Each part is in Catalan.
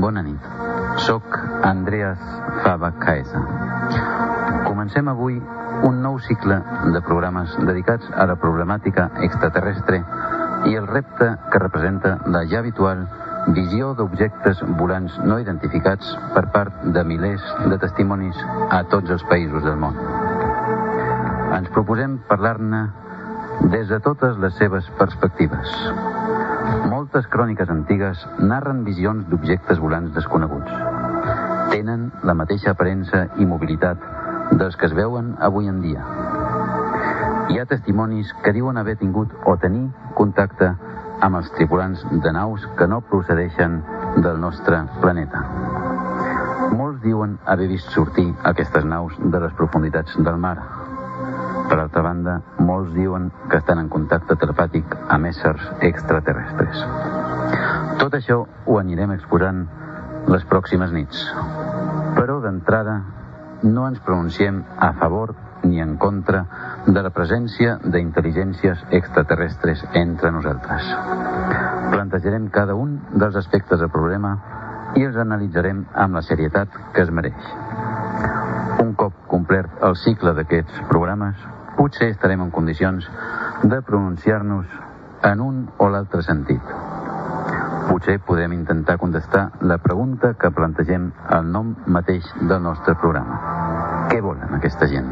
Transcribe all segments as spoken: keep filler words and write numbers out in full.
Bona nit. Soc Andreas Fava Caesa. Comencem avui un nou cicle de programes dedicats a la problemàtica extraterrestre i el repte que representa la ja habitual visió d'objectes volants no identificats per part de milers de testimonis a tots els països del món. Ens proposem parlar-ne des de totes les seves perspectives. Moltes cròniques antigues narren visions d'objectes volants desconeguts. Tenen la mateixa aparença i mobilitat dels que es veuen avui en dia. Hi ha testimonis que diuen haver tingut o tenir contacte amb els tripulants de naus que no procedeixen del nostre planeta. Molts diuen haver vist sortir aquestes naus de les profunditats del mar. Per altra banda, molts diuen que estan en contacte telepàtic amb éssers extraterrestres. Tot això ho anirem exposant les pròximes nits. Però d'entrada no ens pronunciem a favor ni en contra de la presència d'intel·ligències extraterrestres entre nosaltres. Plantejarem cada un dels aspectes del problema i els analitzarem amb la serietat que es mereix. Un cop complert el cicle d'aquests programes, potser estarem en condicions de pronunciar-nos en un o l'altre sentit. Potser podrem intentar contestar la pregunta que plantegem al nom mateix del nostre programa. Què volen aquesta gent?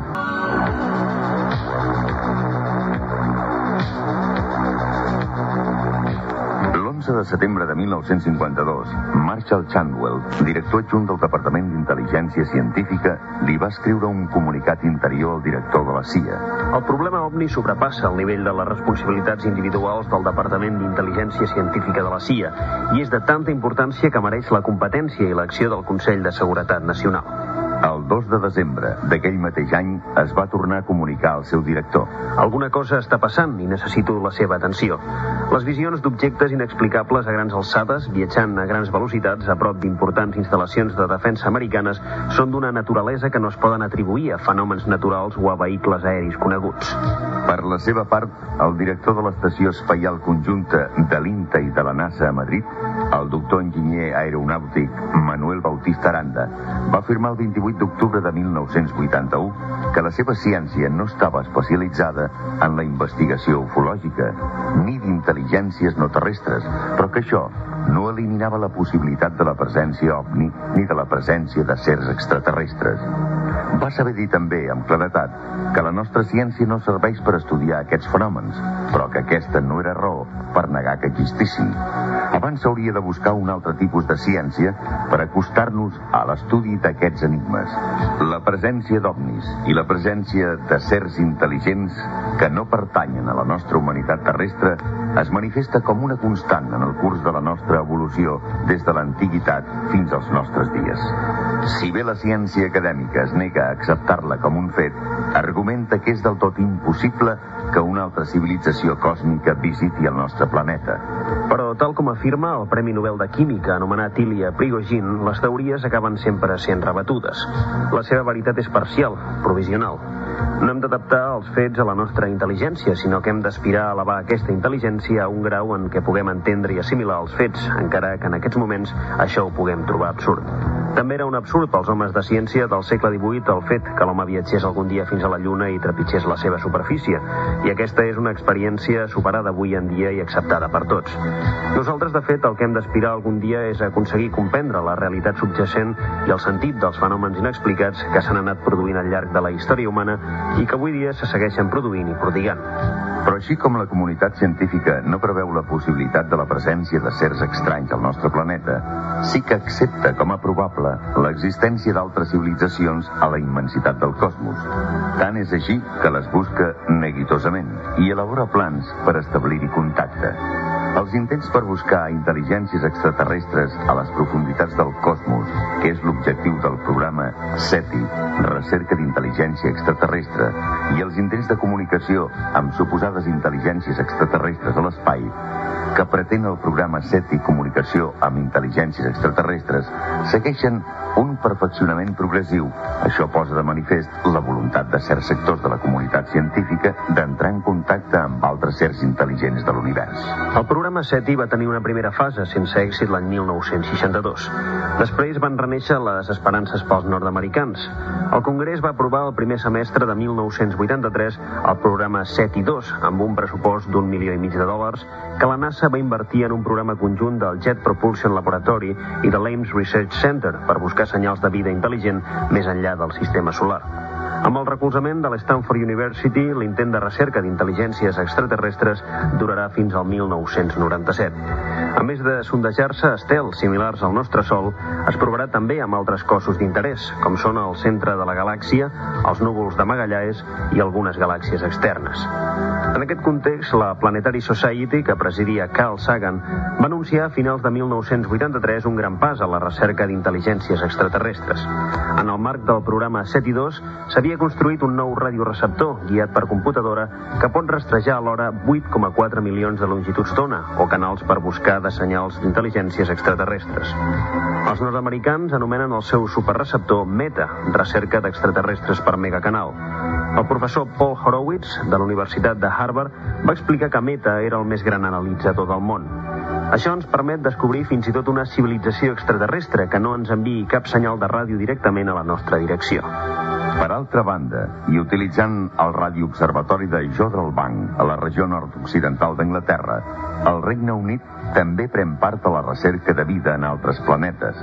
l'onze de setembre de mil nou-cents cinquanta-dos, Marshall Chandwell, director adjunt del Departament d'Intel·ligència Científica, li va escriure un comunicat interior al director de la C I A. El problema OVNI sobrepassa el nivell de les responsabilitats individuals del Departament d'Intel·ligència Científica de la C I A i és de tanta importància que mereix la competència i l'acció del Consell de Seguretat Nacional. El dos de desembre d'aquell mateix any es va tornar a comunicar al seu director. Alguna cosa està passant i necessito la seva atenció. Les visions d'objectes inexplicables a grans alçades, viatjant a grans velocitats a prop d'importants instal·lacions de defensa americanes, són d'una naturalesa que no es poden atribuir a fenòmens naturals o a vehicles aeris coneguts. Per la seva part, el director de l'Estació Espaial Conjunta de l'INTA i de la NASA a Madrid, el doctor enginyer aeronàutic Manuel Bautista Aranda, va afirmar el vint-i-vuit d'octubre de mil nou-cents vuitanta-u que la seva ciència no estava especialitzada en la investigació ufològica ni d'intel·ligències no terrestres, però que això no eliminava la possibilitat de la presència ovni ni de la presència de sers extraterrestres. Va saber dir també, amb claretat, que la nostra ciència no serveix per estudiar aquests fenòmens, però que aquesta no era raó per negar que existissin. Abans s'hauria de buscar un altre tipus de ciència per acostar-nos a l'estudi d'aquests enigmes. La presència d'ovnis i la presència de sers intel·ligents que no pertanyen a la nostra humanitat terrestre es manifesta com una constant en el curs de la nostra evolució des de l'antiguitat fins als nostres dies. Si bé la ciència acadèmica es nega a acceptar-la com un fet, argumenta que és del tot impossible que una altra civilització còsmica visiti el nostre planeta. Però, tal com afirma el Premi Nobel de Química anomenat Ilya Prigogine, les teories acaben sempre sent rebatudes. La seva veritat és parcial, provisional. No hem d'adaptar els fets a la nostra intel·ligència, sinó que hem d'aspirar a elevar aquesta intel·ligència a un grau en què puguem entendre i assimilar els fets, encara que en aquests moments això ho puguem trobar absurd. També era un absurd pels homes de ciència del segle divuit el fet que l'home viatgés algun dia fins a la Lluna i trepitgés la seva superfície, i aquesta és una experiència superada avui en dia i acceptada per tots. Nosaltres, de fet, el que hem d'aspirar algun dia és aconseguir comprendre la realitat subjacent i el sentit dels fenòmens inexplicats que s'han anat produint al llarg de la història humana i que avui dia se segueixen produint i prodigant. Però així com la comunitat científica no preveu la possibilitat de la presència de sers estranys al nostre planeta, sí que accepta com a probable l'existència d'altres civilitzacions a la immensitat del cosmos. Tant és així que les busca neguitosament i elabora plans per establir-hi contacte. Els intents per buscar intel·ligències extraterrestres a les profunditats del cosmos, que és l'objectiu del programa SETI, Recerca d'Intel·ligència Extraterrestre, i els intents de comunicació amb suposades intel·ligències extraterrestres a l'espai, que pretén el programa SETI Comunicació amb Intel·ligències Extraterrestres, segueixen un perfeccionament progressiu. Això posa de manifest la voluntat de certs sectors de la comunitat científica d'entrar en contacte amb altres certs intel·ligents de l'univers. El programa SETI va tenir una primera fase sense èxit l'any mil nou-cents seixanta-dos. Després van renéixer les esperances pels nord-americans. El Congrés va aprovar el primer semestre de mil nou-cents vuitanta-tres el programa SETI dos, amb un pressupost d'un milió i mig de dòlars que la NASA va invertir en un programa conjunt del Jet Propulsion Laboratory i de l'Ames Research Center per buscar senyals de vida intel·ligent més enllà del sistema solar. Amb el recolzament de l'Stanford University, l'intent de recerca d'intel·ligències extraterrestres durarà fins al mil nou-cents noranta-set. A més de sondejar-se estels similars al nostre Sol, es provarà també amb altres cossos d'interès, com són el centre de la galàxia, els núvols de Magallanes i algunes galàxies externes. En aquest context, la Planetary Society, que presidia Carl Sagan, va anunciar a finals de mil nou-cents vuitanta-tres un gran pas a la recerca d'intel·ligències extraterrestres. En el marc del programa SETI dos s'havia construït un nou radioreceptor guiat per computadora que pot rastrejar alhora vuit coma quatre milions de longituds d'ona o canals per buscar de senyals d'intel·ligències extraterrestres. Els nord-americans anomenen el seu superreceptor META, recerca d'extraterrestres per megacanal. El professor Paul Horowitz, de la Universitat de Harvard, va explicar que META era el més gran analitzador del món. Això ens permet descobrir fins i tot una civilització extraterrestre que no ens enviï cap senyal de ràdio directament a la nostra direcció. Per altra banda, i utilitzant el radioobservatori de Jodrell Bank a la regió nord-occidental d'Anglaterra, el Regne Unit també pren part a la recerca de vida en altres planetes.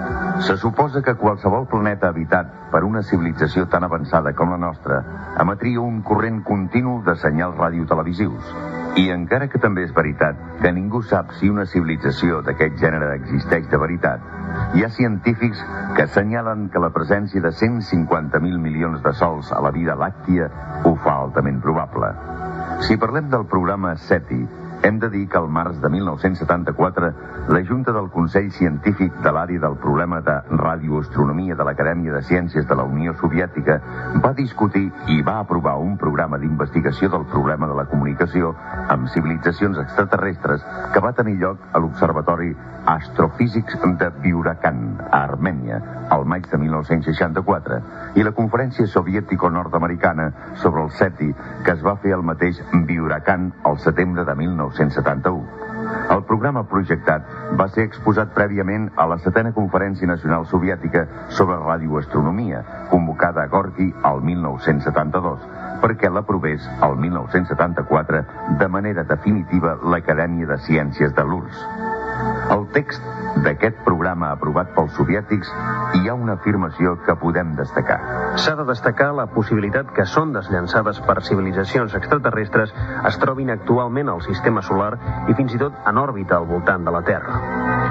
Se suposa que qualsevol planeta habitat per una civilització tan avançada com la nostra emetria un corrent continu de senyals radiotelevisius. I encara que també és veritat que ningú sap si una civilització d'aquest gènere existeix de veritat, hi ha científics que assenyalen que la presència de cent cinquanta mil milions de sols a la vida làctia ho fa altament probable. Si parlem del programa SETI, hem de dir que al març de mil nou-cents setanta-quatre la Junta del Consell Científic de l'àrea del problema de radioastronomia de l'Acadèmia de Ciències de la Unió Soviètica va discutir i va aprovar un programa d'investigació del problema de la comunicació amb civilitzacions extraterrestres que va tenir lloc a l'Observatori Astrofísics de Byurakan, a Armènia, al maig de mil nou-cents seixanta-quatre, i la Conferència Soviètico-Nord-Americana sobre el SETI, que es va fer al mateix Byurakan al setembre de mil nou-cents setanta-u. El programa projectat va ser exposat prèviament a la setena Conferència Nacional Soviètica sobre radioastronomia, convocada a Gorky al mil nou-cents setanta-dos, perquè l'aprovés al mil nou-cents setanta-quatre de manera definitiva l'Acadèmia de Ciències de l'U R S S. Al text d'aquest programa aprovat pels soviètics hi ha una afirmació que podem destacar. S'ha de destacar la possibilitat que sondes llançades per civilitzacions extraterrestres es trobin actualment al sistema solar i fins i tot en òrbita al voltant de la Terra.